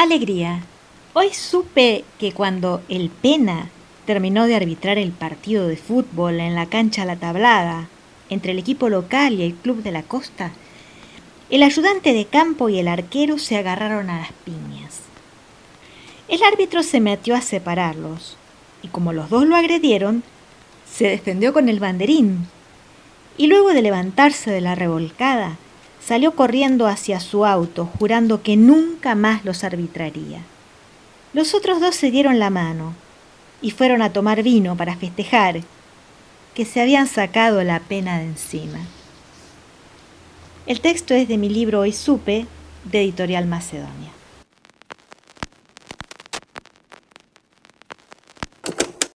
Alegría. Hoy supe que cuando el Pena terminó de arbitrar el partido de fútbol en la cancha La Tablada entre el equipo local y el Club de la Costa, el ayudante de campo y el arquero se agarraron a las piñas. El árbitro se metió a separarlos y como los dos lo agredieron, se defendió con el banderín y luego de levantarse de la revolcada, salió corriendo hacia su auto, jurando que nunca más los arbitraría. Los otros dos se dieron la mano y fueron a tomar vino para festejar que se habían sacado la pena de encima. El texto es de mi libro Hoy Supe, de Editorial Macedonia.